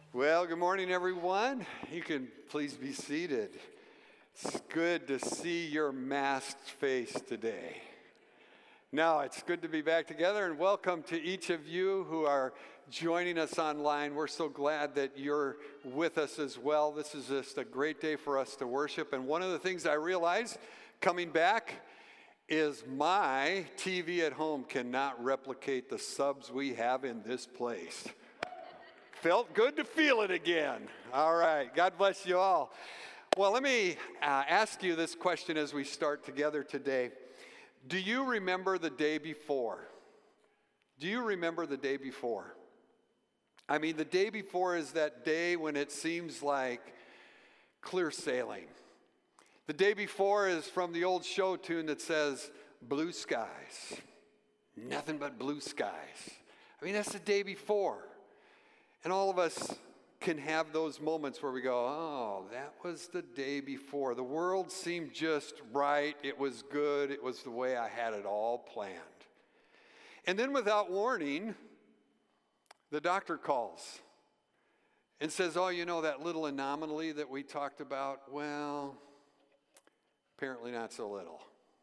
Well, good morning, everyone. You can please be seated. It's good to see your masked face today. Now, it's good to be back together, and welcome to each of you who are joining us online. We're so glad that you're with us as well. This is just a great day for us to worship, and one of the things I realized coming back is my TV at home cannot replicate the subs we have in this place. Felt good to feel it again. All right. God bless you all. Well, let me ask you this question as we start together today. Do you remember the day before? Do you remember the day before? I mean, the day before is that day when it seems like clear sailing. The day before is from the old show tune that says, blue skies. Nothing but blue skies. I mean, that's the day before. And all of us can have those moments where we go, oh, that was the day before. The world seemed just right. It was good. It was the way I had it all planned. And then without warning, the doctor calls and says, oh, you know that little anomaly that we talked about? Well, apparently not so little.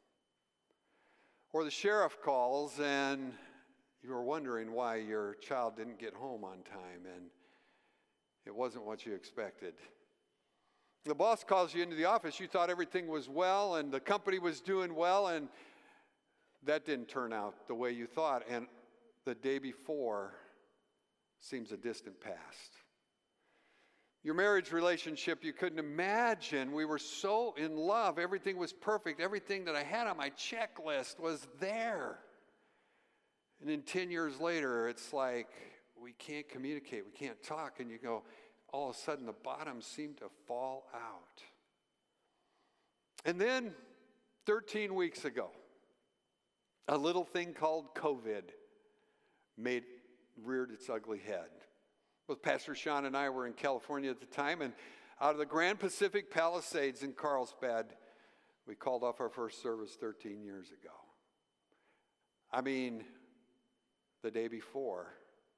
Or the sheriff calls and you were wondering why your child didn't get home on time, and it wasn't what you expected. The boss calls you into the office. You thought everything was well, and the company was doing well, and that didn't turn out the way you thought, and the day before seems a distant past. Your marriage relationship, you couldn't imagine. We were so in love. Everything was perfect. Everything that I had on my checklist was there. And then 10 years later, it's like we can't communicate, we can't talk, and you go, all of a sudden the bottom seemed to fall out. And then 13 weeks ago, a little thing called COVID reared its ugly head. Well, Pastor Sean and I were in California at the time, and out of the Grand Pacific Palisades in Carlsbad, we called off our first service 13 years ago. I mean, the day before,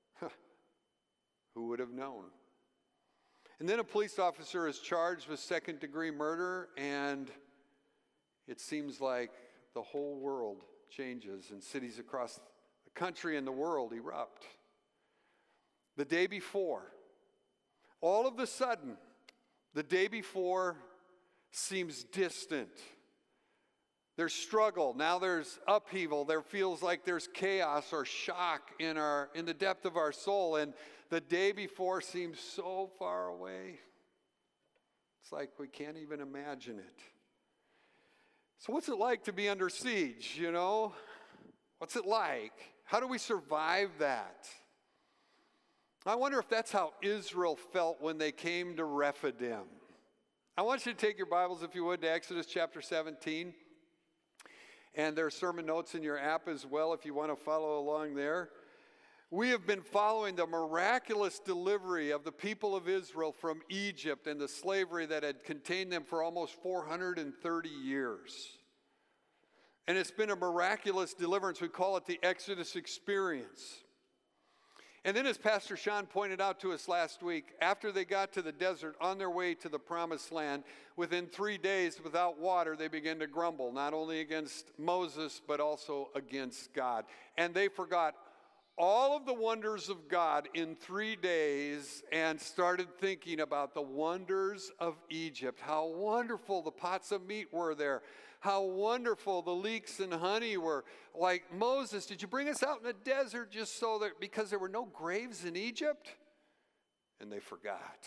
who would have known? And then a police officer is charged with second-degree murder, and it seems like the whole world changes, and cities across the country and the world erupt. The day before, all of a sudden, the day before seems distant. There's struggle. Now there's upheaval. There feels like there's chaos or shock in the depth of our soul. And the day before seems so far away. It's like we can't even imagine it. So what's it like to be under siege, you know? What's it like? How do we survive that? I wonder if that's how Israel felt when they came to Rephidim. I want you to take your Bibles, if you would, to Exodus chapter 17. And there are sermon notes in your app as well if you want to follow along there. We have been following the miraculous delivery of the people of Israel from Egypt and the slavery that had contained them for almost 430 years. And it's been a miraculous deliverance. We call it the Exodus experience. And then, as Pastor Sean pointed out to us last week, after they got to the desert on their way to the promised land, within 3 days without water, they began to grumble, not only against Moses, but also against God. And they forgot all of the wonders of God in 3 days and started thinking about the wonders of Egypt, how wonderful the pots of meat were there, how wonderful the leeks and honey were. Like, Moses, did you bring us out in the desert just so that, because there were no graves in Egypt? And they forgot.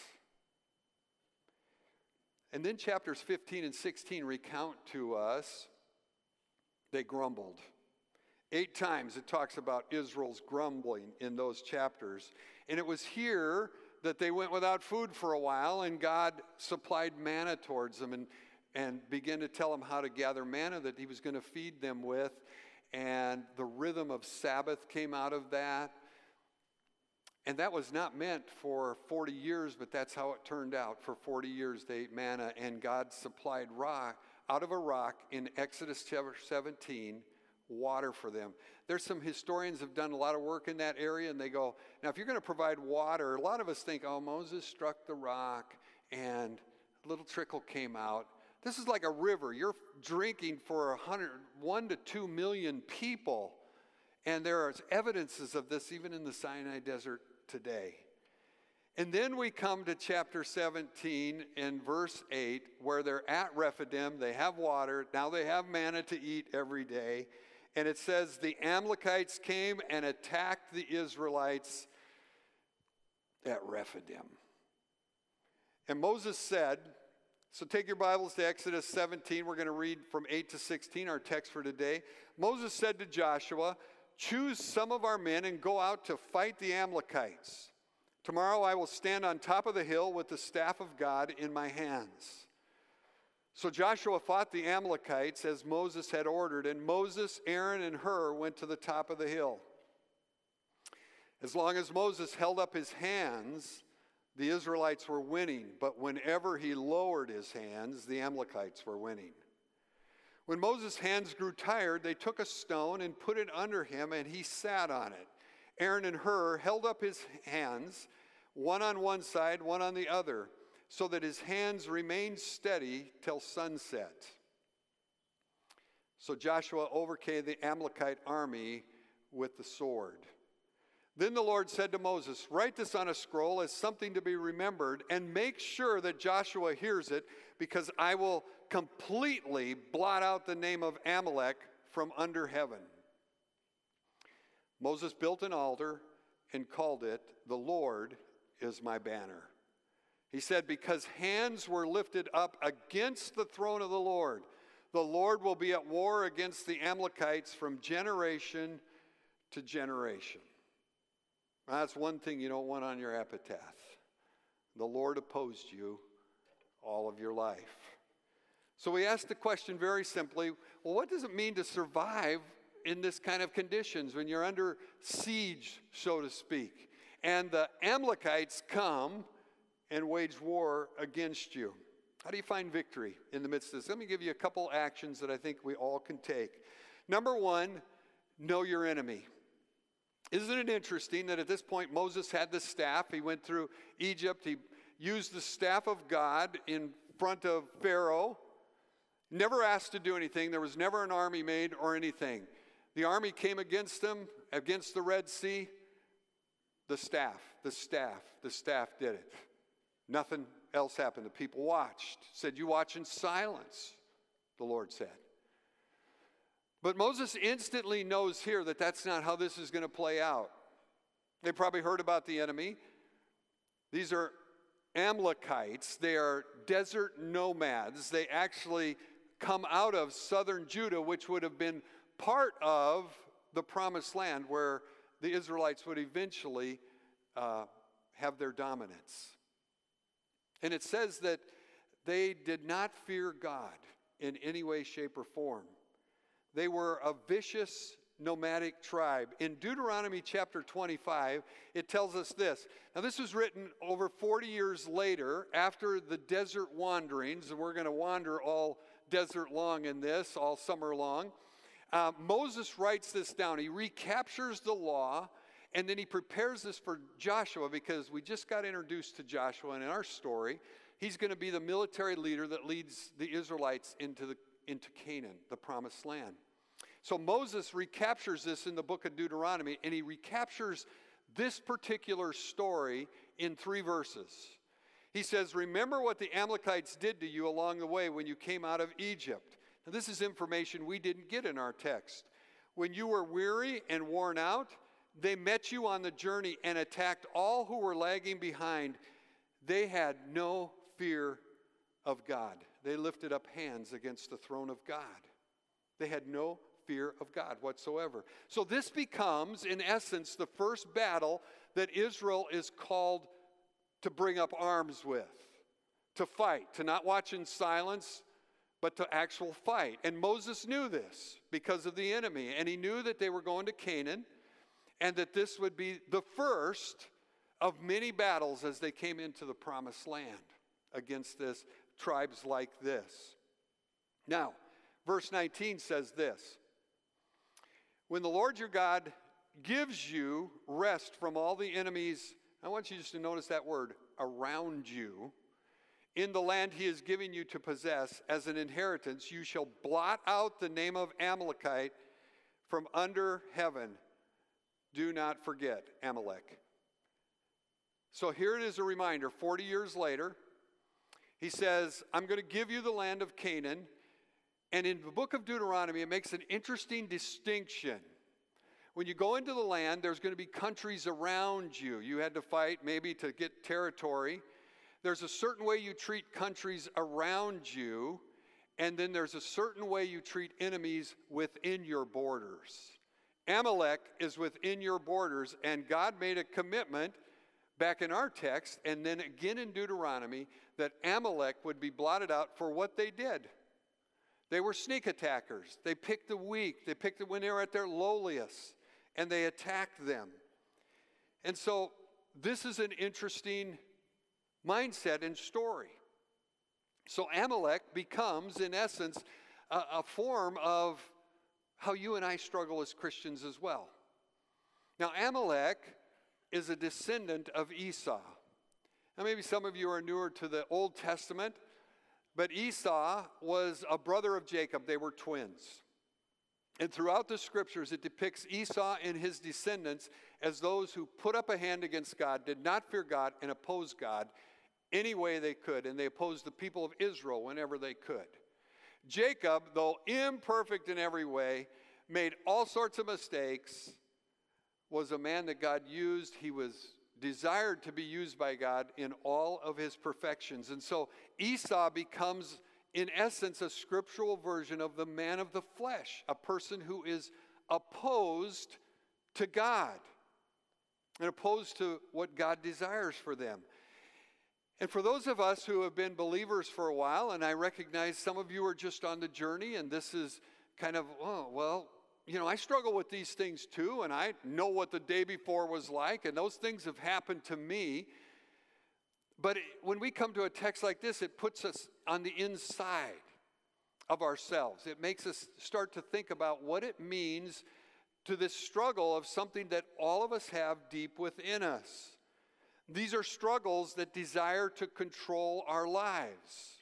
And then chapters 15 and 16 recount to us, they grumbled. 8 times it talks about Israel's grumbling in those chapters. And it was here that they went without food for a while, and God supplied manna towards them and began to tell them how to gather manna that he was going to feed them with. And the rhythm of Sabbath came out of that. And that was not meant for 40 years, but that's how it turned out. For 40 years they ate manna, and God supplied rock out of a rock in Exodus chapter 17 water for them. There's some historians have done a lot of work in that area, and they go, now if you're going to provide water, a lot of us think, oh, Moses struck the rock and a little trickle came out. This is like a river. You're drinking for 1 to 2 million people. And there are evidences of this even in the Sinai Desert today. And then we come to chapter 17 and verse 8, where they're at Rephidim. They have water. Now they have manna to eat every day. And it says, the Amalekites came and attacked the Israelites at Rephidim. And Moses said, so take your Bibles to Exodus 17. We're going to read from 8 to 16, our text for today. Moses said to Joshua, choose some of our men and go out to fight the Amalekites. Tomorrow I will stand on top of the hill with the staff of God in my hands. So Joshua fought the Amalekites as Moses had ordered, and Moses, Aaron, and Hur went to the top of the hill. As long as Moses held up his hands, the Israelites were winning, but whenever he lowered his hands, the Amalekites were winning. When Moses' hands grew tired, they took a stone and put it under him, and he sat on it. Aaron and Hur held up his hands, one on one side, one on the other, so that his hands remained steady till sunset. So Joshua overcame the Amalekite army with the sword. Then the Lord said to Moses, write this on a scroll as something to be remembered, and make sure that Joshua hears it, because I will completely blot out the name of Amalek from under heaven. Moses built an altar and called it, the Lord is my banner. He said, because hands were lifted up against the throne of the Lord will be at war against the Amalekites from generation to generation. That's one thing you don't want on your epitaph. The Lord opposed you all of your life. So we asked the question very simply, well, what does it mean to survive in this kind of conditions when you're under siege, so to speak, and the Amalekites come and wage war against you? How do you find victory in the midst of this? Let me give you a couple actions that I think we all can take. Number one, know your enemy. Isn't it interesting that at this point Moses had the staff? He went through Egypt. He used the staff of God in front of Pharaoh. Never asked to do anything. There was never an army made or anything. The army came against them, against the Red Sea. The staff did it. Nothing else happened. The people watched. Said, you watch in silence, the Lord said. But Moses instantly knows here that that's not how this is going to play out. They probably heard about the enemy. These are Amalekites. They are desert nomads. They actually come out of southern Judah, which would have been part of the promised land where the Israelites would eventually have their dominance. And it says that they did not fear God in any way, shape, or form. They were a vicious nomadic tribe. In Deuteronomy chapter 25, it tells us this. Now, this was written over 40 years later after the desert wanderings, and we're going to wander all desert long in this, all summer long. Moses writes this down. He recaptures the law, and then he prepares this for Joshua, because we just got introduced to Joshua, and in our story, he's going to be the military leader that leads the Israelites into Canaan, the promised land. So Moses recaptures this in the book of Deuteronomy, and he recaptures this particular story in 3 verses. He says, remember what the Amalekites did to you along the way when you came out of Egypt. Now, this is information we didn't get in our text. When you were weary and worn out, they met you on the journey and attacked all who were lagging behind. They had no fear of God. They lifted up hands against the throne of God. They had no fear of God whatsoever. So this becomes, in essence, the first battle that Israel is called to bring up arms with, to fight, to not watch in silence, but to actual fight. And Moses knew this because of the enemy, and he knew that they were going to Canaan, and that this would be the first of many battles as they came into the promised land against this tribes like this. Now, verse 19 says this. when the Lord your God gives you rest from all the enemies, I want you just to notice that word, around you, in the land he is giving you to possess as an inheritance, you shall blot out the name of Amalekite from under heaven. Do not forget Amalek. So here it is, a reminder, 40 years later, he says, I'm going to give you the land of Canaan. And in the book of Deuteronomy, it makes an interesting distinction. When you go into the land, there's going to be countries around you. You had to fight maybe to get territory. There's a certain way you treat countries around you, and then there's a certain way you treat enemies within your borders. Amalek is within your borders, and God made a commitment back in our text, and then again in Deuteronomy, that Amalek would be blotted out for what they did. They were sneak attackers. They picked the weak. They picked it when they were at their lowliest, and they attacked them. And so this is an interesting mindset and story. So Amalek becomes, in essence, a form of how you and I struggle as Christians as well. Now, Amalek is a descendant of Esau. Now, maybe some of you are newer to the Old Testament, but Esau was a brother of Jacob. They were twins. And throughout the scriptures, it depicts Esau and his descendants as those who put up a hand against God, did not fear God, and opposed God any way they could. And they opposed the people of Israel whenever they could. Jacob, though imperfect in every way, made all sorts of mistakes, was a man that God used. He was desired to be used by God in all of his perfections. And so Esau becomes, in essence, a scriptural version of the man of the flesh, a person who is opposed to God and opposed to what God desires for them. And for those of us who have been believers for a while, and I recognize some of you are just on the journey, and this is kind of, oh, well, you know, I struggle with these things too, and I know what the day before was like, and those things have happened to me. But when we come to a text like this, it puts us on the inside of ourselves. It makes us start to think about what it means to this struggle of something that all of us have deep within us. These are struggles that desire to control our lives.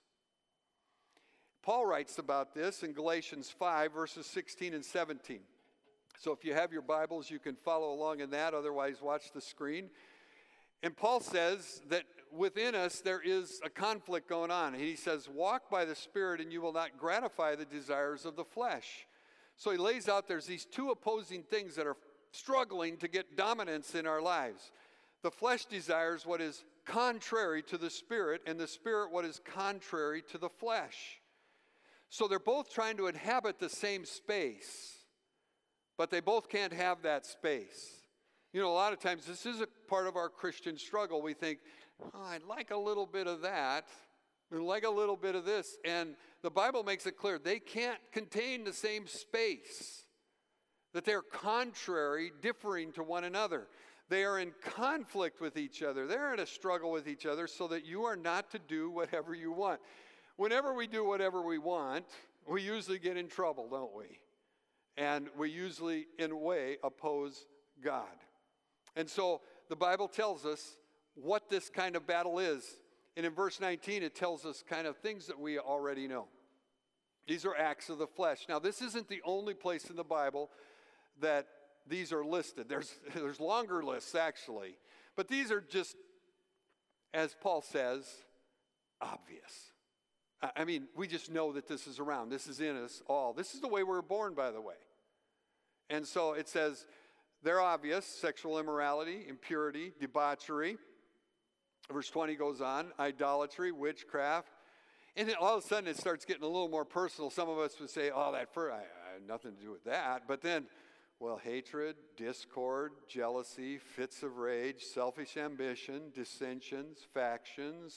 Paul writes about this in Galatians 5, verses 16 and 17. So if you have your Bibles, you can follow along in that. Otherwise, watch the screen. And Paul says that within us there is a conflict going on. He says, walk by the Spirit and you will not gratify the desires of the flesh. So he lays out there's these two opposing things that are struggling to get dominance in our lives. The flesh desires what is contrary to the Spirit, and the Spirit what is contrary to the flesh. So they're both trying to inhabit the same space, but they both can't have that space. You know, a lot of times this is a part of our Christian struggle. We think, oh, I'd like a little bit of that, and like a little bit of this. And the Bible makes it clear they can't contain the same space, that they're contrary, differing to one another. They are in conflict with each other. They're in a struggle with each other so that you are not to do whatever you want. Whenever we do whatever we want, we usually get in trouble, don't we? And we usually, in a way, oppose God. And so the Bible tells us what this kind of battle is. And in verse 19, it tells us kind of things that we already know. These are acts of the flesh. Now, this isn't the only place in the Bible that these are listed. There's longer lists, actually. But these are just, as Paul says, obvious. I mean, we just know that this is around. This is in us all. This is the way we were born, by the way. And so it says, they're obvious: sexual immorality, impurity, debauchery. Verse 20 goes on, idolatry, witchcraft. And then all of a sudden it starts getting a little more personal. Some of us would say, oh, that I have nothing to do with that. But then, well, hatred, discord, jealousy, fits of rage, selfish ambition, dissensions, factions,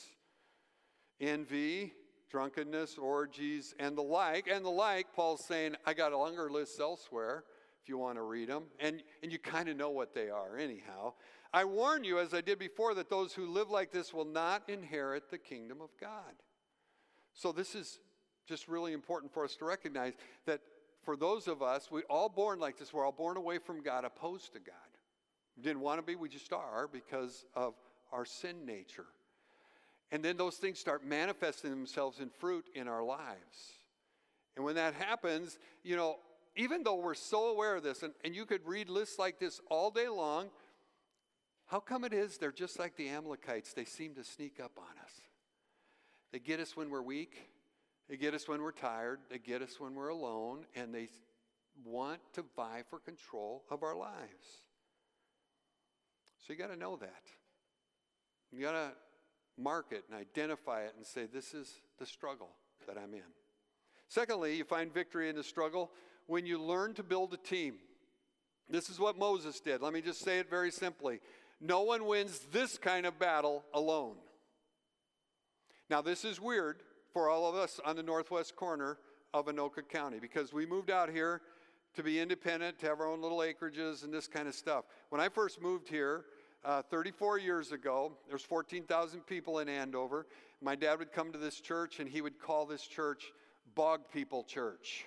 envy, drunkenness, orgies, and the like. And the like, Paul's saying, I got a longer list elsewhere if you want to read them. And you kind of know what they are anyhow. I warn you, as I did before, that those who live like this will not inherit the kingdom of God. So this is just really important for us to recognize that for those of us, we're all born like this. We're all born away from God, opposed to God. We didn't want to be, we just are because of our sin nature. And then those things start manifesting themselves in fruit in our lives. And when that happens, even though we're so aware of this, and you could read lists like this all day long, how come it is they're just like the Amalekites? They seem to sneak up on us. They get us when we're weak. They get us when we're tired. They get us when we're alone. And they want to vie for control of our lives. So you got to know that. You got to mark it and identify it and say, this is the struggle that I'm in. Secondly, you find victory in the struggle when you learn to build a team. This is what Moses did. Let me just say it very simply. No one wins this kind of battle alone. Now, this is weird for all of us on the northwest corner of Anoka County because we moved out here to be independent, to have our own little acreages and this kind of stuff. When I first moved here 34 years ago, there's 14,000 people in Andover. My dad would come to this church and he would call this church Bog People Church.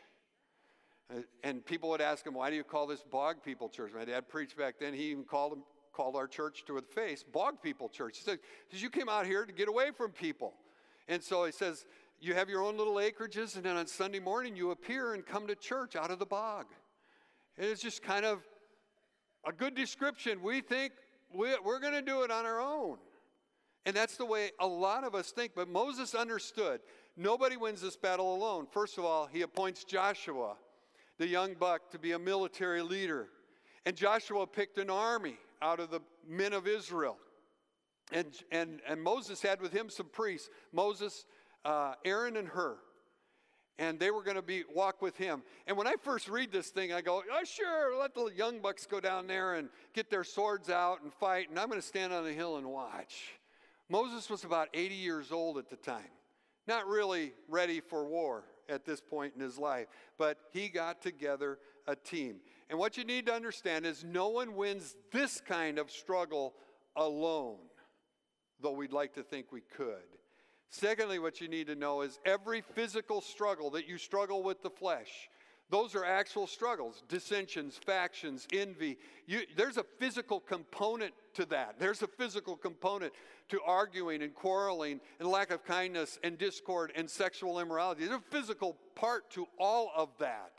And people would ask him, why do you call this Bog People Church? My dad preached back then. He even called our church to the face Bog People Church. He said, because you came out here to get away from people. And so he says, you have your own little acreages, and then on Sunday morning you appear and come to church out of the bog. And it's just kind of a good description. We think we're going to do it on our own. And that's the way a lot of us think. But Moses understood nobody wins this battle alone. First of all, he appoints Joshua, the young buck, to be a military leader. And Joshua picked an army out of the men of Israel. And Moses had with him some priests, Moses, Aaron, and Hur. And they were going to walk with him. And when I first read this thing, I go, oh, sure, let the young bucks go down there and get their swords out and fight, and I'm going to stand on the hill and watch. Moses was about 80 years old at the time, not really ready for war at this point in his life, but he got together a team. And what you need to understand is no one wins this kind of struggle alone, though we'd like to think we could. Secondly, what you need to know is every physical struggle that you struggle with the flesh, those are actual struggles, dissensions, factions, envy. There's a physical component to that. There's a physical component to arguing and quarreling and lack of kindness and discord and sexual immorality. There's a physical part to all of that.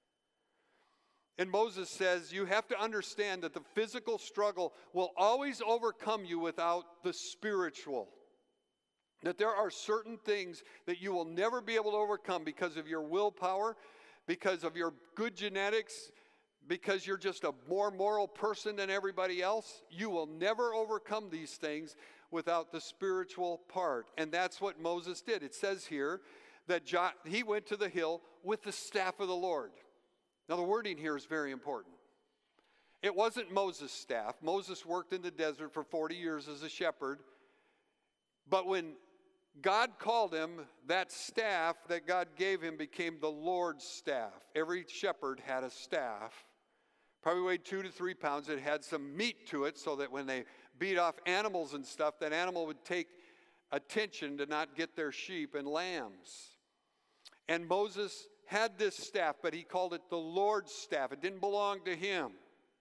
And Moses says you have to understand that the physical struggle will always overcome you without the spiritual. That there are certain things that you will never be able to overcome because of your willpower, because of your good genetics, because you're just a more moral person than everybody else. You will never overcome these things without the spiritual part. And that's what Moses did. It says here that he went to the hill with the staff of the Lord. Now the wording here is very important. It wasn't Moses' staff. Moses worked in the desert for 40 years as a shepherd. But when God called him, that staff that God gave him became the Lord's staff. Every shepherd had a staff. Probably weighed 2 to 3 pounds. It had some meat to it so that when they beat off animals and stuff, that animal would take attention to not get their sheep and lambs. And Moses had this staff, but he called it the Lord's staff. It didn't belong to him.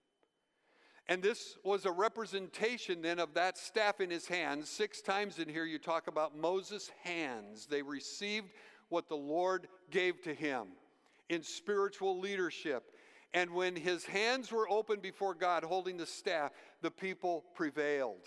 And this was a representation then of that staff in his hands. 6 times in here you talk about Moses' hands. They received what the Lord gave to him in spiritual leadership. And when his hands were open before God holding the staff, the people prevailed.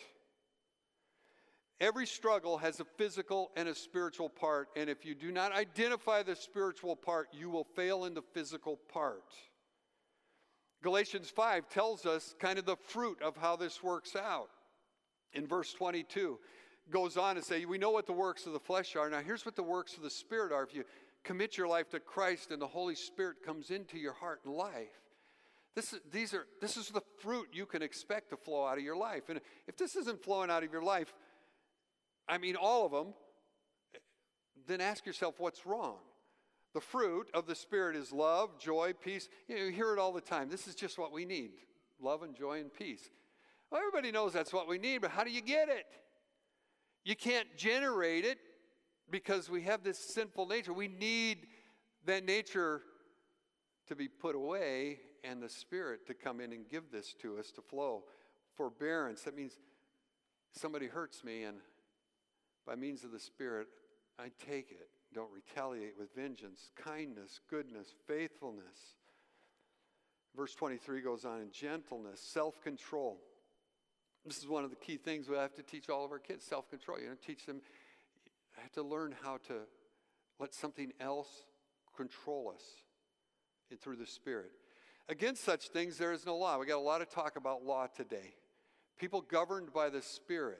Every struggle has a physical and a spiritual part. And if you do not identify the spiritual part, you will fail in the physical part. Galatians 5 tells us kind of the fruit of how this works out. In verse 22, goes on to say, we know what the works of the flesh are. Now here's what the works of the Spirit are. If you commit your life to Christ and the Holy Spirit comes into your heart and life, this is the fruit you can expect to flow out of your life. And if this isn't flowing out of your life, I mean all of them, then ask yourself what's wrong. The fruit of the Spirit is love, joy, peace. You hear it all the time. This is just what we need, love and joy and peace. Well, everybody knows that's what we need, but how do you get it? You can't generate it because we have this sinful nature. We need that nature to be put away and the Spirit to come in and give this to us to flow. Forbearance, that means somebody hurts me, and by means of the Spirit, I take it. Don't retaliate with vengeance. Kindness, goodness, faithfulness. Verse 23 goes on, in gentleness, self-control. This is one of the key things we have to teach all of our kids, self-control. Teach them, I have to learn how to let something else control us through the Spirit. Against such things, there is no law. We got a lot of talk about law today. People governed by the Spirit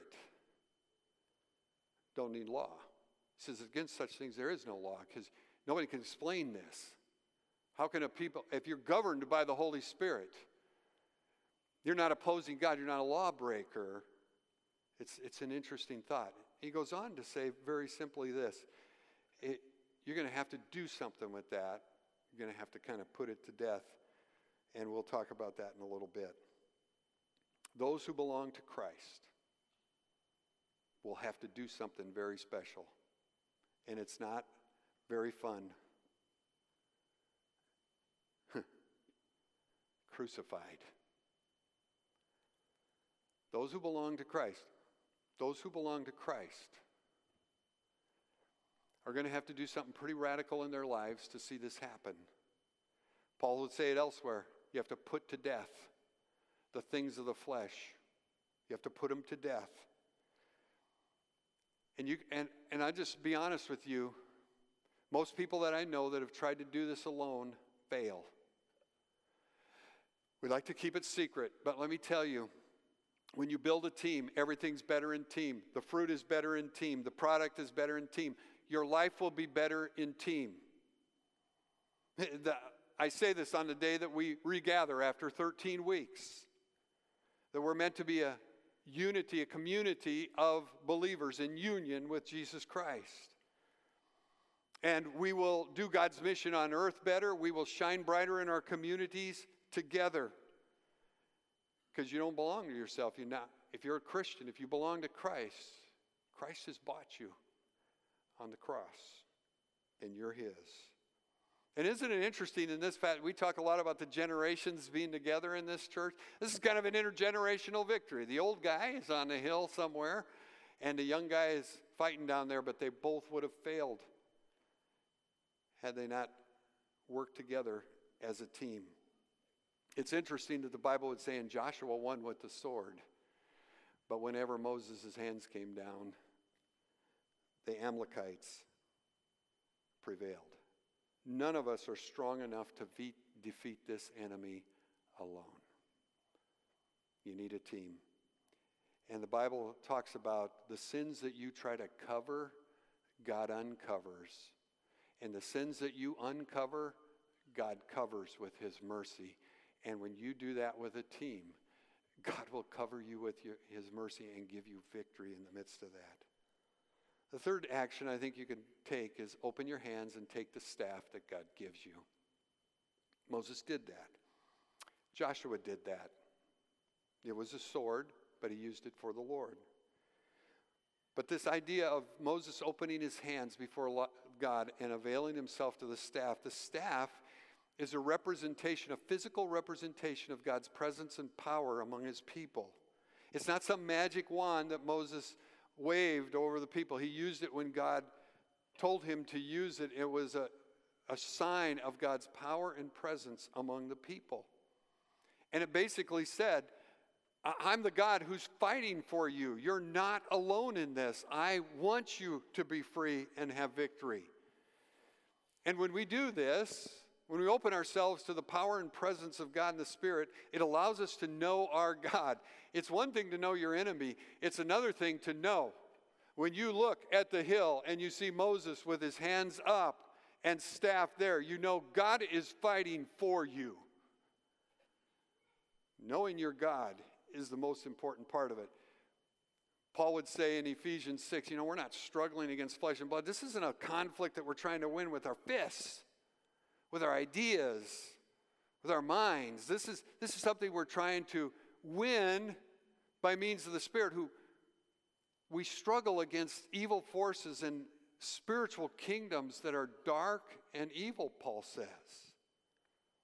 don't need law. He says, against such things, there is no law, because nobody can explain this. How can a people, if you're governed by the Holy Spirit, you're not opposing God, you're not a lawbreaker. It's an interesting thought. He goes on to say very simply this, you're going to have to do something with that. You're going to have to kind of put it to death, and we'll talk about that in a little bit. Those who belong to Christ will have to do something very special, and it's not very fun. Crucified. Those who belong to Christ are going to have to do something pretty radical in their lives to see this happen. Paul would say it elsewhere. You have to put to death the things of the flesh. You have to put them to death. And I just be honest with you, most people that I know that have tried to do this alone fail. We like to keep it secret, but let me tell you, when you build a team, everything's better in team. The fruit is better in team. The product is better in team. Your life will be better in team. I say this on the day that we regather after 13 weeks, that we're meant to be a unity, a community of believers in union with Jesus Christ. And we will do God's mission on earth better. We will shine brighter in our communities together. Because you don't belong to yourself. If you're a Christian, if you belong to Christ, Christ has bought you on the cross, and you're his. And isn't it interesting in this fact, we talk a lot about the generations being together in this church. This is kind of an intergenerational victory. The old guy is on the hill somewhere, and the young guy is fighting down there, but they both would have failed had they not worked together as a team. It's interesting that the Bible would say in Joshua won with the sword, but whenever Moses' hands came down, the Amalekites prevailed. None of us are strong enough to defeat this enemy alone. You need a team. And the Bible talks about the sins that you try to cover, God uncovers. And the sins that you uncover, God covers with his mercy. And when you do that with a team, God will cover you with his mercy and give you victory in the midst of that. The third action I think you can take is open your hands and take the staff that God gives you. Moses did that. Joshua did that. It was a sword, but he used it for the Lord. But this idea of Moses opening his hands before God and availing himself to the staff is a representation, a physical representation of God's presence and power among his people. It's not some magic wand that Moses waved over the people. He used it when God told him to use it. It was a sign of God's power and presence among the people. And it basically said, I'm the God who's fighting for you. You're not alone in this. I want you to be free and have victory. And when we do this, when we open ourselves to the power and presence of God in the Spirit, it allows us to know our God. It's one thing to know your enemy. It's another thing to know. When you look at the hill and you see Moses with his hands up and staff there, you know God is fighting for you. Knowing your God is the most important part of it. Paul would say in Ephesians 6, we're not struggling against flesh and blood. This isn't a conflict that we're trying to win with our fists, with our ideas, with our minds. This is something we're trying to win by means of the Spirit. Who we struggle against evil forces and spiritual kingdoms that are dark and evil, Paul says.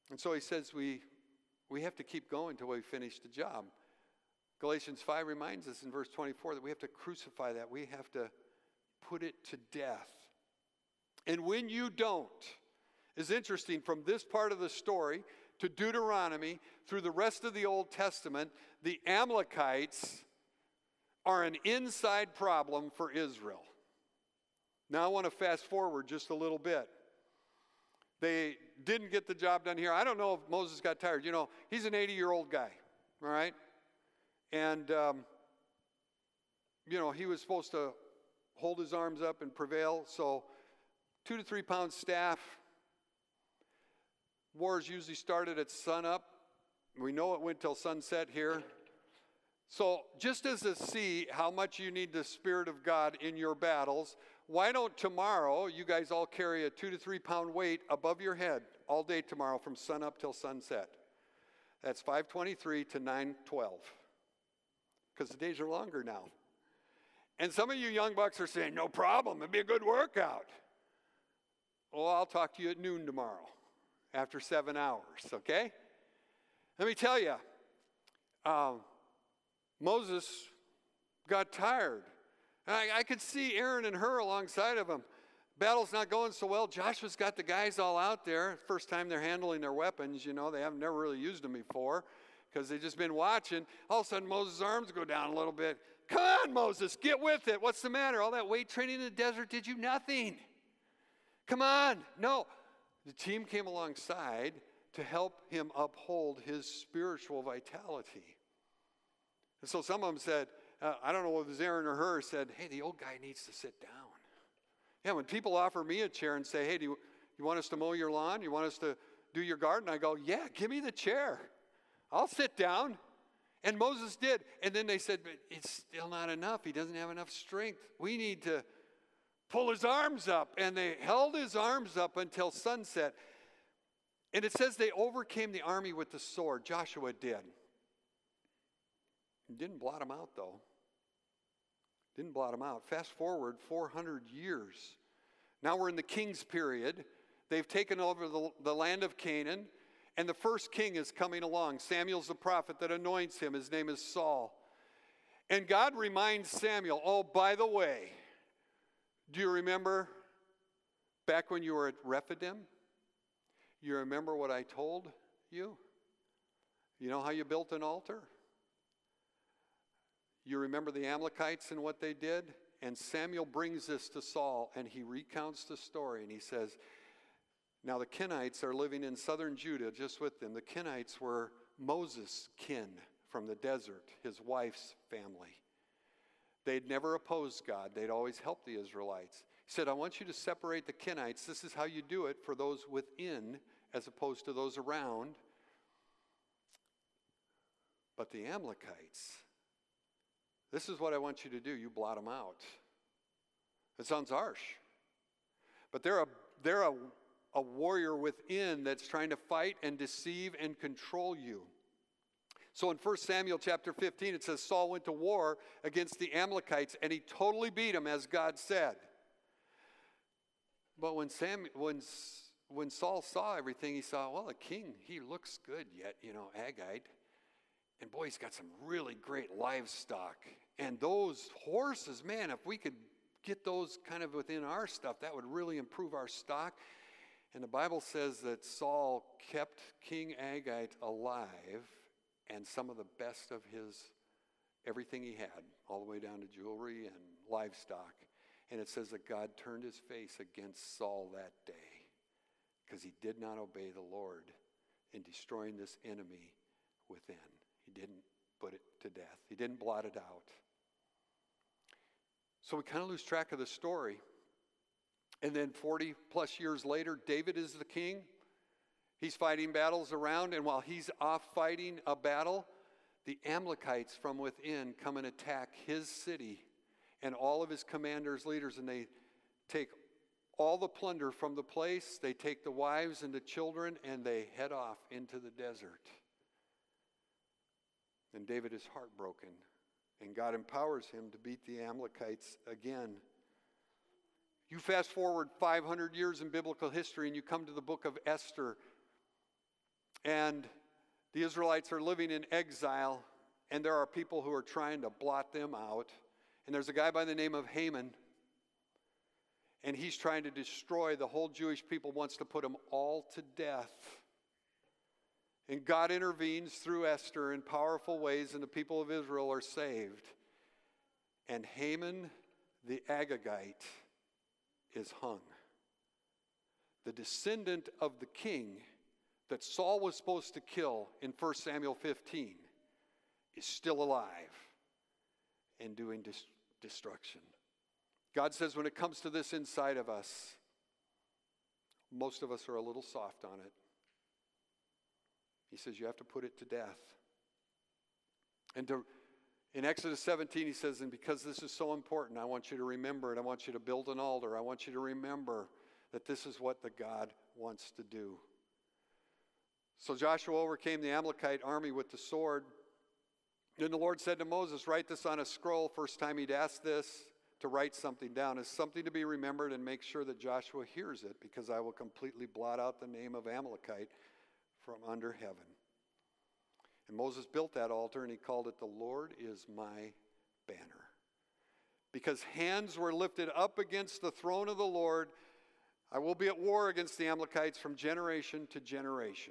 And so he says we have to keep going till we finish the job. Galatians 5 reminds us in verse 24 that we have to crucify that. We have to put it to death. And when you don't, it's interesting, from this part of the story to Deuteronomy, through the rest of the Old Testament, the Amalekites are an inside problem for Israel. Now I want to fast forward just a little bit. They didn't get the job done here. I don't know if Moses got tired. You know, he's an 80-year-old guy, all right? And, you know, he was supposed to hold his arms up and prevail. So 2 to 3 pound staff. Wars usually started at sunup. We know it went till sunset here. So just as to see how much you need the Spirit of God in your battles, why don't tomorrow you guys all carry a 2 to 3 pound weight above your head all day tomorrow from sunup till sunset? That's 5:23 to 9:12. Because the days are longer now. And some of you young bucks are saying, no problem, it'd be a good workout. Well, I'll talk to you at noon tomorrow after 7 hours, okay? Let me tell you, Moses got tired. And I could see Aaron and Hur alongside of him. Battle's not going so well. Joshua's got the guys all out there. First time they're handling their weapons, you know. They haven't never really used them before because they've just been watching. All of a sudden, Moses' arms go down a little bit. Come on, Moses, get with it. What's the matter? All that weight training in the desert did you nothing. Come on. No. The team came alongside to help him uphold his spiritual vitality. And so some of them said, I don't know whether it was Aaron or Hur, said, hey, the old guy needs to sit down. Yeah, when people offer me a chair and say, hey, do you want us to mow your lawn? You want us to do your garden? I go, yeah, give me the chair. I'll sit down. And Moses did. And then they said, but it's still not enough. He doesn't have enough strength. We need to pull his arms up. And they held his arms up until sunset. And it says they overcame the army with the sword. Joshua did. Didn't blot him out, though. Didn't blot him out. Fast forward 400 years. Now we're in the king's period. They've taken over the land of Canaan. And the first king is coming along. Samuel's the prophet that anoints him. His name is Saul. And God reminds Samuel, oh, by the way, do you remember back when you were at Rephidim? You remember what I told you? You know how you built an altar? You remember the Amalekites and what they did? And Samuel brings this to Saul, and he recounts the story, and he says, now the Kenites are living in southern Judah just with them. The Kenites were Moses' kin from the desert, his wife's family. They'd never opposed God. They'd always helped the Israelites. He said, I want you to separate the Kenites. This is how you do it for those within as opposed to those around. But the Amalekites, this is what I want you to do. You blot them out. It sounds harsh. But they're a warrior within that's trying to fight and deceive and control you. So in 1 Samuel chapter 15, it says Saul went to war against the Amalekites, and he totally beat them, as God said. But when Saul saw everything, he saw, well, the king, he looks good yet, you know, Agagite. And boy, he's got some really great livestock. And those horses, man, if we could get those kind of within our stuff, that would really improve our stock. And the Bible says that Saul kept King Agagite alive and some of the best of everything he had, all the way down to jewelry and livestock. And it says that God turned his face against Saul that day because he did not obey the Lord in destroying this enemy within. He didn't put it to death. He didn't blot it out. So we kind of lose track of the story. And then 40 plus years later, David is the king. He's fighting battles around, and while he's off fighting a battle, the Amalekites from within come and attack his city and all of his commanders, leaders, and they take all the plunder from the place. They take the wives and the children, and they head off into the desert. And David is heartbroken, and God empowers him to beat the Amalekites again. You fast forward 500 years in biblical history, and you come to the book of Esther. And the Israelites are living in exile, and there are people who are trying to blot them out. And there's a guy by the name of Haman, and he's trying to destroy the whole Jewish people, wants to put them all to death. And God intervenes through Esther in powerful ways, and the people of Israel are saved. And Haman the Agagite is hung. The descendant of the king that Saul was supposed to kill in 1 Samuel 15 is still alive and doing destruction. God says when it comes to this inside of us, most of us are a little soft on it. He says you have to put it to death. And in Exodus 17 he says, and because this is so important, I want you to remember it. I want you to build an altar. I want you to remember that this is what the God wants to do. So Joshua overcame the Amalekite army with the sword. Then the Lord said to Moses, write this on a scroll. First time he'd asked this, to write something down, is something to be remembered, and make sure that Joshua hears it, because I will completely blot out the name of Amalekite from under heaven. And Moses built that altar, and he called it, the Lord is my banner. Because hands were lifted up against the throne of the Lord, I will be at war against the Amalekites from generation to generation.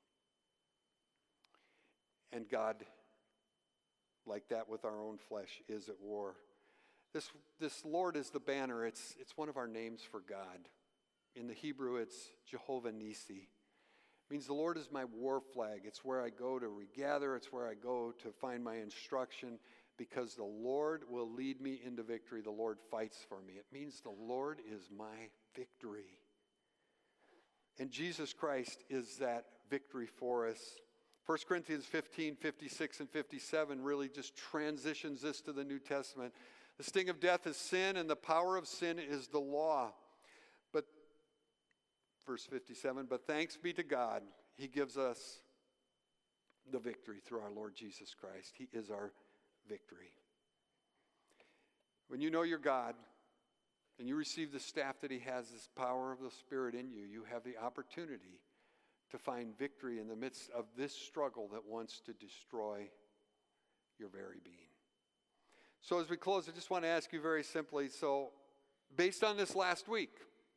And God, like that with our own flesh, is at war. This Lord is the banner. It's one of our names for God. In the Hebrew, it's Jehovah Nissi. It means the Lord is my war flag. It's where I go to regather. It's where I go to find my instruction, because the Lord will lead me into victory. The Lord fights for me. It means the Lord is my victory. And Jesus Christ is that victory for us. 1 Corinthians 15, 56 and 57 really just transitions this to the New Testament. The sting of death is sin, and the power of sin is the law. But, verse 57, but thanks be to God, he gives us the victory through our Lord Jesus Christ. He is our victory. When you know your God, and you receive the staff that he has, this power of the Spirit in you, you have the opportunity to find victory in the midst of this struggle that wants to destroy your very being. So as we close, I just want to ask you very simply, so based on this last week,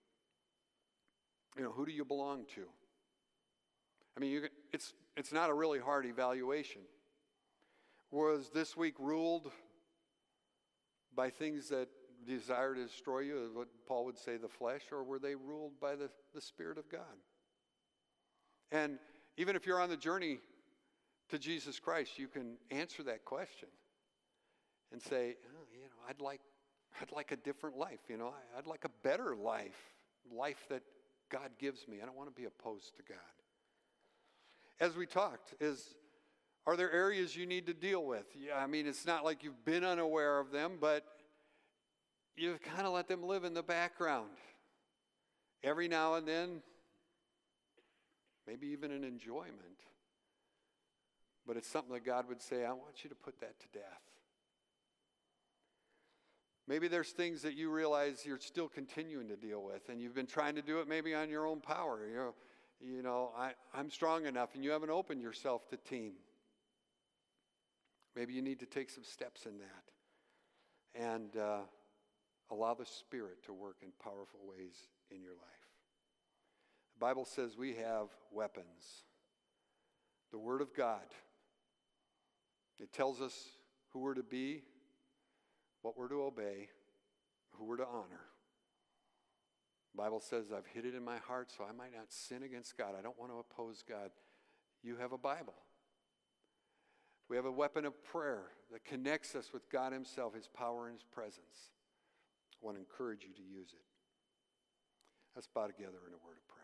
who do you belong to? I mean, it's not a really hard evaluation. Was this week ruled by things that desire to destroy you, what Paul would say, the flesh, or were they ruled by the Spirit of God? And even if you're on the journey to Jesus Christ, you can answer that question and say, I'd like a different life. I'd like a better life that God gives me. I don't want to be opposed to God. As we talked, are there areas you need to deal with? Yeah, I mean, it's not like you've been unaware of them, but you've kind of let them live in the background. Every now and then, maybe even an enjoyment. But it's something that God would say, I want you to put that to death. Maybe there's things that you realize you're still continuing to deal with, and you've been trying to do it maybe on your own power. I'm strong enough, and you haven't opened yourself to team. Maybe you need to take some steps in that and allow the Spirit to work in powerful ways in your life. The Bible says we have weapons. The Word of God. It tells us who we're to be, what we're to obey, who we're to honor. The Bible says, I've hid it in my heart so I might not sin against God. I don't want to oppose God. You have a Bible. We have a weapon of prayer that connects us with God himself, his power and his presence. I want to encourage you to use it. Let's bow together in a word of prayer.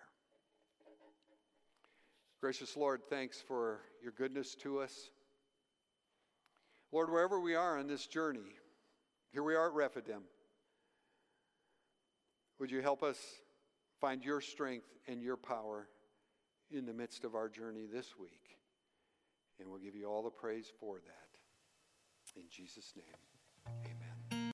Gracious Lord, thanks for your goodness to us. Lord, wherever we are on this journey, here we are at Rephidim. Would you help us find your strength and your power in the midst of our journey this week? And we'll give you all the praise for that. In Jesus' name, amen.